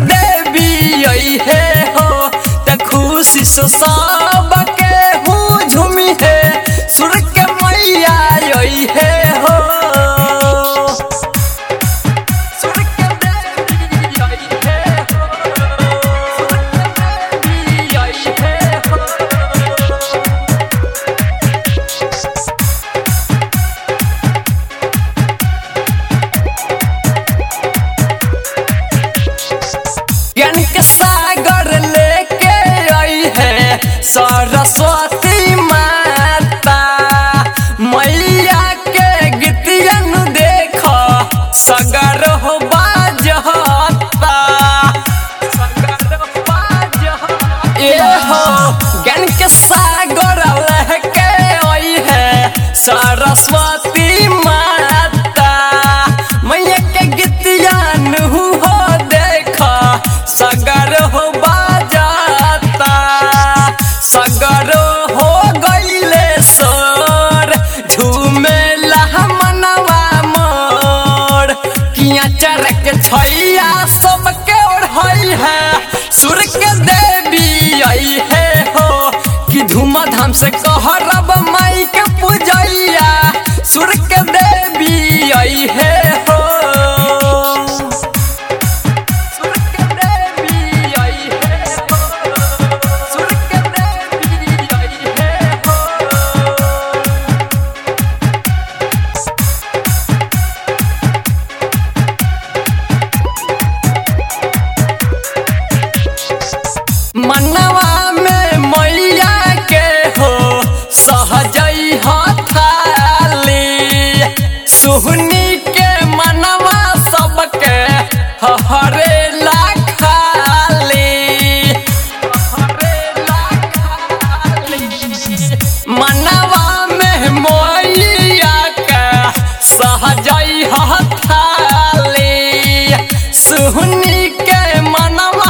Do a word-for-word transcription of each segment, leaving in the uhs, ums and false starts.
देवी आई है हो त खुशी से सब के हूँ झूमी है सुर के मैया आई है हो सुर के देवी आई है हो सुर के देवी आई है हो ज्ञान के सागर लेके आई है सरस्वती माता मैया के गीतियन देख सगर हो बाजता सगर बाजता ए हो ज्ञान के सागर लेके आई है सरस्वती माता मैया के गीतियन हो सगर हो बाजाता सगर हो गईले सर झूमेला मनवा मोर किया चरक छैया सबके ओढ़ई है सुर के देवी आई है हो कि धूमधाम से कहरब माई के पूजैया सुर के देवी आई है हो मनवा में मैया के हो सहजई हथाली सुहनी के मनवा सबके हरे लाखाली मनवा में मैया के सहजई हथाली सुहनी के मनवा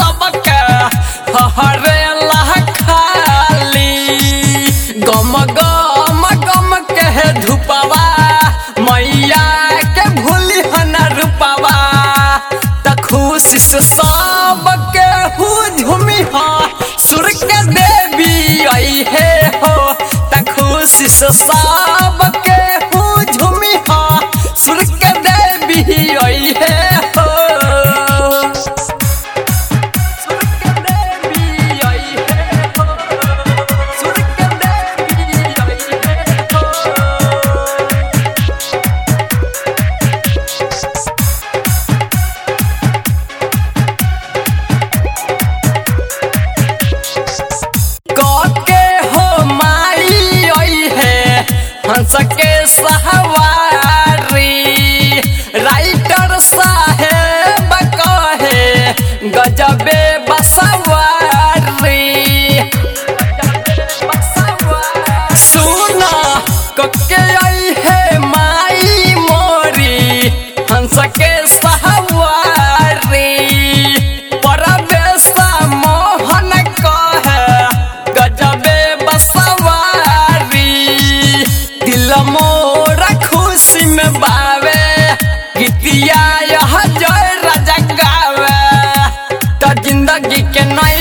हरे लखाली गम गम गम के धुपवा मैया के भूली हन रूपवा त खुशी से सब के हूँ झूमी हा सुर के देवी आई है हो त खुशी से सब के हूँ झूमी हा सुर के देवी आई है हो हंस के सहवारी राइटर साहेब कहे गजबे बसवारी सुना कके आई है माई मोरी हंस के सहवारी परवेश मोहन कहे गजबे बसवारी दिल मोरा खुशी में बावे गीतिया यह जय राजा गावे त जिंदगी के नया